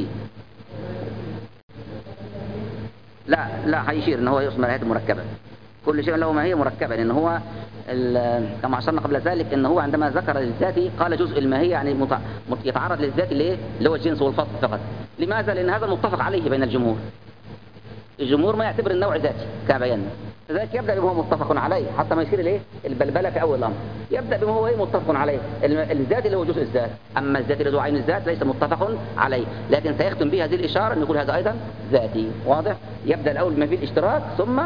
لا هيشير إن هو يسمى ماهية مركبة. كل شيء له ماهية مركبة، لأن هو كما أشرنا قبل ذلك إن هو عندما ذكر الذات قال جزء الماهية يعني يتعرض للذات اللي هو الجنس والفصل فقط. لماذا؟ لأن هذا متفق عليه بين الجمهور. الجمهور ما يعتبر النوع ذاتي كما بينا، لذلك يبدأ بما هو متفق عليه حتى ما يصير الايه البلبلة في أول الأمر. يبدأ بما هو متفق عليه، الذات اللي هو جزء الذات. أما الذات اللي هو عين الذات ليس متفق عليه، لكن سيختم به هذه الإشارة أن يقول هذا أيضا ذاتي. واضح؟ يبدأ الأول بما فيه الاشتراك، ثم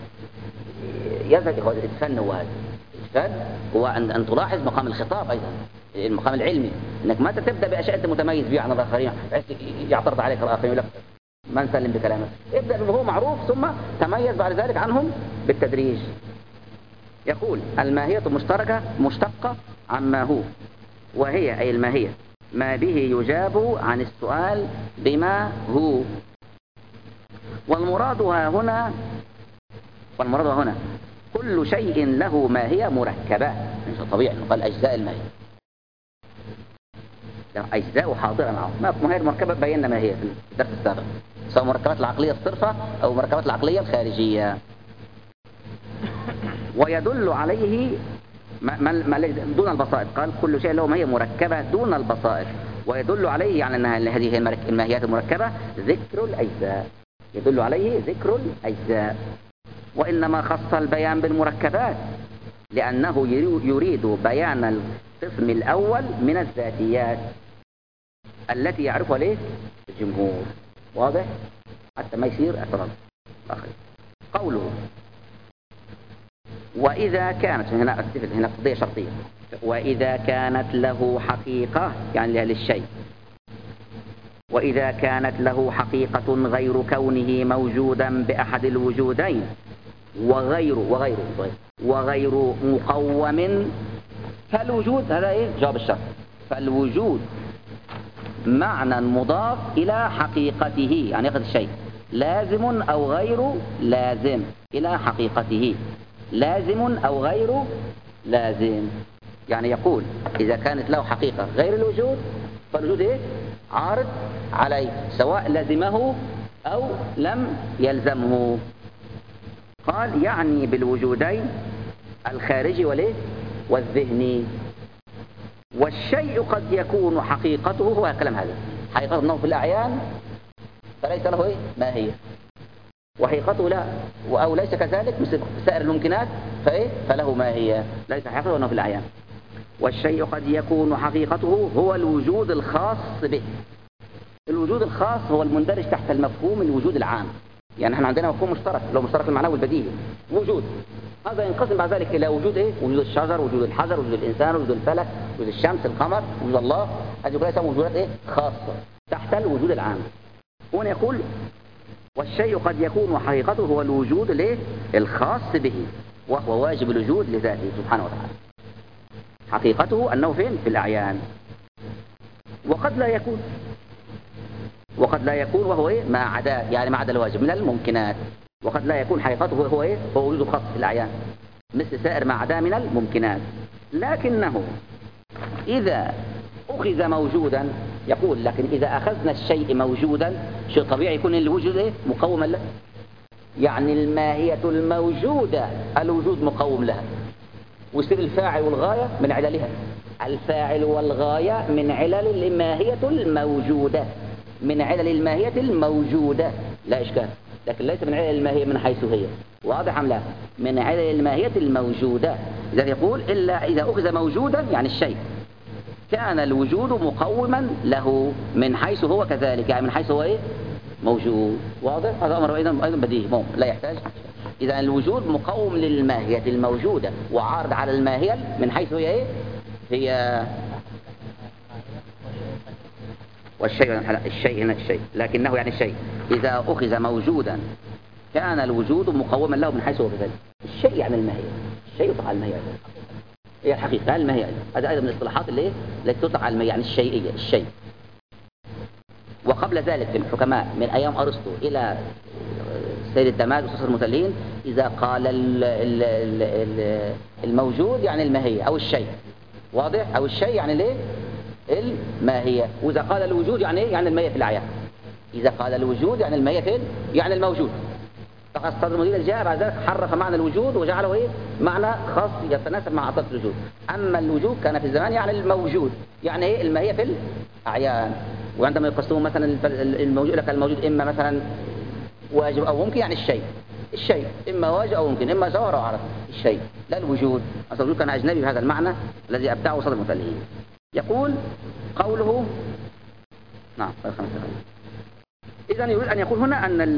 يذهب الفن. هو هذا الفن هو أن تلاحظ مقام الخطاب أيضا، المقام العلمي، أنك ما تبدأ بأشياء أنت متميز بها عن الآخرين يعترض عليك الآخرين يقول لك ما نسلم بكلامك. ابدأ بما هو معروف ثم تميز بعد ذلك عنهم بالتدريج. يقول: الماهية مشتقة عما هو، وهي أي الماهية ما به يجاب عن السؤال بما هو. والمراد هنا كل شيء له ماهية مركبة. مش طبيعي انه قال أجزاء الماهية، أجزاء حاضرة معه. ما ماهية مركبة بينا ما هي في الدرس السابق، سواء مركبات العقلية الصرفة أو مركبات العقلية الخارجية. ويدل عليه دون البسائط. قال كل شيء له ماهية مركبة دون البسائط، ويدل عليه يعني أن هذه هي الماهيات المركبة ذكر الأجزاء. يدل عليه ذكر الأجزاء. وإنما خص البيان بالمركبات لأنه يريد بيان القسم الأول من الذاتيات التي يعرفها ليه الجمهور. واضح؟ حتى ما يصير اعتراض آخر. قوله: وإذا كانت هنا قضية شرطية، وإذا كانت له حقيقة يعني للشيء، وإذا كانت له حقيقة غير كونه موجودا بأحد الوجودين وغير مقوم، فالوجود هذا إيه؟ جواب الشرط. فالوجود معنى مضاف إلى حقيقته، يعني يأخذ الشيء لازم أو غير لازم إلى حقيقته، لازم أو غير لازم. يعني يقول إذا كانت له حقيقة غير الوجود فالوجود إيه؟ عارض عليه، سواء لزمه أو لم يلزمه. قال يعني بالوجودين الخارجي والذهني. والشيء قد يكون حقيقته، هو الكلام هذا، حقيقته أنه في الأعيان فليس له ماهية، وحقيقته لا أو ليس كذلك مثل سائر الممكنات فله ماهية، ليس حقيقته أنه في الأعيان. والشيء قد يكون حقيقته هو الوجود الخاص به. الوجود الخاص هو المندرج تحت المفهوم الوجود العام، يعني احنا عندنا مفهوم مشترك، لو مشترك المعنوي البديهي وجود، هذا ينقسم بعد ذلك الى وجود ايه؟ وجود الشجر، وجود الحجر، وجود الانسان، وجود الفلك، وجود الشمس، القمر، وجود الله. هذه كلها يسمى وجودات ايه؟ خاصه تحت الوجود العام. هنا يقول والشيء قد يكون حقيقته هو الوجود الايه؟ الخاص به، وهو واجب الوجود لذاته سبحانه وتعالى. حقيقته انه فين؟ في الاعيان. وقد لا يكون، وقد لا يكون وهو ايه؟ ما عداه، يعني ما عدا الواجب من الممكنات. وقد لا يكون حقيقته هو ايه؟ هو وجود خاص في الاعيان مثل سائر ما عداه من الممكنات. لكنه اذا اخذ موجودا، يقول لكن اذا اخذنا الشيء موجودا شيء طبيعي يكون الوجود ايه؟ مقوما له. يعني الماهية الموجودة الوجود مقوم لها، ويصير الفاعل والغاية من عللها. الفاعل والغاية من علل الماهية الموجودة، من علل الماهية الموجودة لا إشكال، لكن ليس من علل الماهية من حيث هي. واضح أم لا؟ من علل الماهية الموجودة. إذا يقول إلا إذا أخذ موجودا يعني الشيء كان الوجود مقوما له من حيث هو كذلك، يعني من حيث هو إيه؟ موجود. واضح؟ هذا أمر أيضا بديهي لا يحتاج. إذا الوجود مقوم للماهية الموجودة وعارض على الماهية من حيث هي إيه؟ هي والشيء هنا الشيء، لكنه يعني الشيء إذا أخذ موجودا كان الوجود مقوما له من حيث هو كذلك. الشيء يعني الماهية، الشيء يطلق على الماهية، هي الحقيقة الماهية. هذا أيضا من الاصطلاحات اللي التي تطلق على الماهية، يعني الشيئية الشيء. وقبل ذلك في الحكماء من أيام أرسطو إلى سيد الدماج وصوص المتلين إذا قال الموجود يعني الماهية أو الشيء. واضح؟ أو الشيء يعني ليه؟ الماهية. وإذا قال الوجود يعني إيه؟ يعني الماهية في الأعيان. إذا قال الوجود يعني الماهية في يعني الموجود. فقد صدر المدير الجاء بعد ذلك حرف معنى الوجود وجعله إيه؟ معنى خاص يتناسب مع عطف الوجود. أما الوجود كان في الزمان يعني الموجود، يعني إيه؟ الماهية في الأعيان. وعندما يقسمون مثلا الموجود لك الموجود إما مثلا واجب أو ممكن، يعني الشيء إما واجب أو ممكن، إما جوهر أو عرض. الشيء لا الوجود. أصل الوجود كان أجنبي بهذا المعنى الذي أبدعه صدر المتلين. يقول قوله نعم إذن يريد أن يقول هنا أن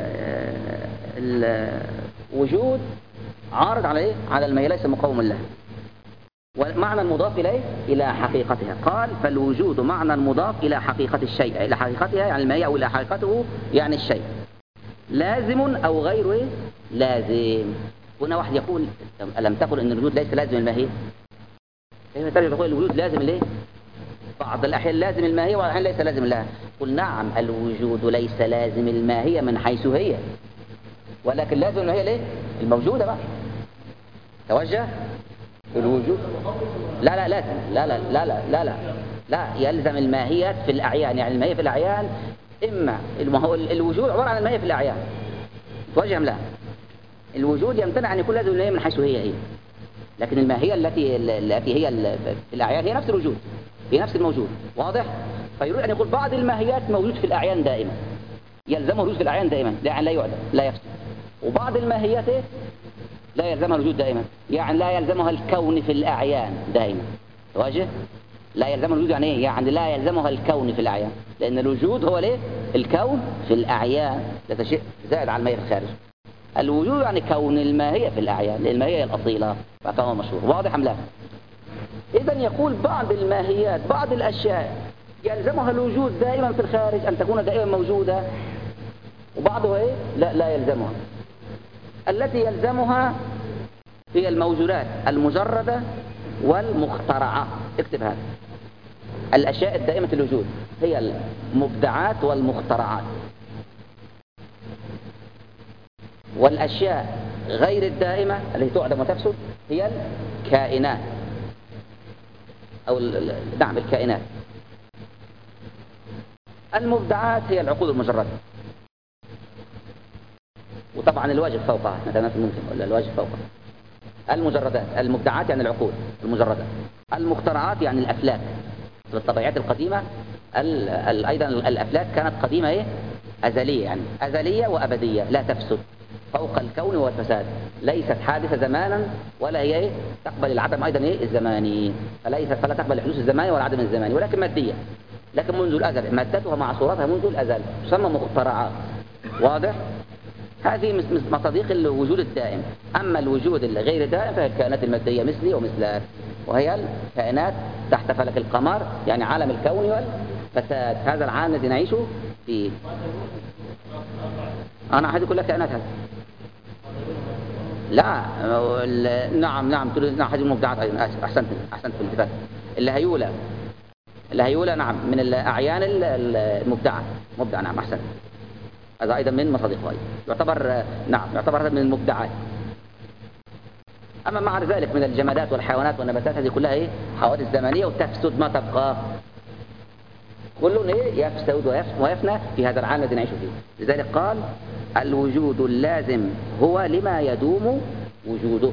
الوجود عارض على إيه؟ على الماهية ليس مقوما له. والمعنى المضاف إليه إلى حقيقتها. قال فالوجود معنى مضاف إلى حقيقة الشيء، إلى حقيقتها يعني الماهية أو إلى حقيقته يعني الشيء. لازم أو غير إيه؟ لازم. هنا واحد يقول ألم تقل أن الوجود ليس لازم الماهية؟ كيف ترجع تقول الوجود لازم ليه؟ بعض الأحيان لازم الماهية وبعض الأحيان ليس لازم لها. قل نعم الوجود ليس لازم الماهية من حيث هي، ولكن لازم الماهية ليه؟ الموجودة بقى. توجه الوجود لا لازم لا يلزم الماهية في الأعيان. يعني الماهية في الأعيان إما الوجود عبارة عن الماهية في الأعيان. توجه أم لا؟ الوجود يمتنع أن يكون لازم الماهية من حيث هي، لكن الماهية التي هي في الأعيان هي نفس الوجود، هي نفس الموجود. واضح؟ فيريد أن يقول بعض الماهيات موجود في الأعيان دائما، يلزمه الوجود في الأعيان دائما يعني لا يعدم لا يفسد. وبعض الماهيات لا يلزمها الوجود دائما، يعني لا يلزمها الكون في الأعيان دائما. واجه؟ لا يلزمها الوجود يعني ايه؟ يعني لا يلزمها الكون في الأعيان، لأن الوجود هو ليه؟ الكون في الأعيان، ده شيء زائد على الماهية في الخارج. الوجود يعني كون الماهية في الأعيان، لأن الماهية الأصيلة فهو مشهور. واضح أم لا؟ إذن يقول بعض الماهيات بعض الأشياء يلزمها الوجود دائما في الخارج أن تكون دائما موجودة، وبعضها إيه؟ لا يلزمها. التي يلزمها هي الموجودات المجردة والمخترعة. اكتب هذا. الأشياء الدائمة الوجود هي المبدعات والمخترعات، والأشياء غير الدائمة التي تعدم وتفسد هي الكائنات أو نعم الكائنات. المبدعات هي العقول المجردة، وطبعا الواجب فوقها مثلا ممكن ولا الواجب فوقها. المجردات المبدعات يعني العقول المجردة. المخترعات يعني الأفلاك. الطبيعات القديمة أيضا الأفلاك كانت قديمة إيه؟ أزلية، يعني أزلية وأبدية لا تفسد فوق الكون والفساد، ليست حادثة زمانا ولا هي إيه؟ تقبل العدم أيضا إيه؟ الزماني، فلا تقبل الحدوث الزماني ولا العدم الزماني، ولكن مادية، لكن منذ الأزل مادتها مع صورتها منذ الأزل تسمى مخترعات. واضح؟ هذه مصادق الوجود الدائم. أما الوجود الغير دائم فهي الكائنات المادية مثلي ومثلك، وهي الكائنات تحت فلك القمر، يعني عالم الكون والفساد، هذا العالم الذي نعيش فيه. أنا أحد كل كائنات هذا. لا نعم أحد المبدعات أيضا. أحسنت في الالتفات. الهيولة نعم من الأعيان المبدعة، مبدع نعم أحسنت. هذا أيضا من مصادقه يعتبر يعتبر هذا من المبدعات. أما مع ذلك من الجمادات والحيوانات والنباتات هذه كلها حوادث زمنية وتفسد ما تبقى، كل يفسد ويفنى في هذا العالم الذي نعيش فيه. لذلك قال الوجود اللازم هو لما يدوم وجوده.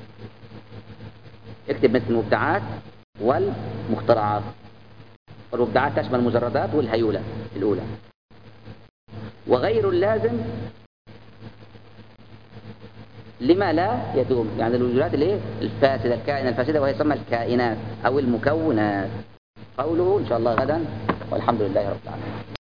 اكتب مثل المبدعات والمخترعات. والمبدعات تشمل المجردات والهيولة الأولى. وغير اللازم لما لا يدوم، يعني الوجودات الفاسدة، الكائنة الفاسدة، وهي تسمى الكائنات أو المكونات. قوله إن شاء الله غدا، والحمد لله رب العالمين.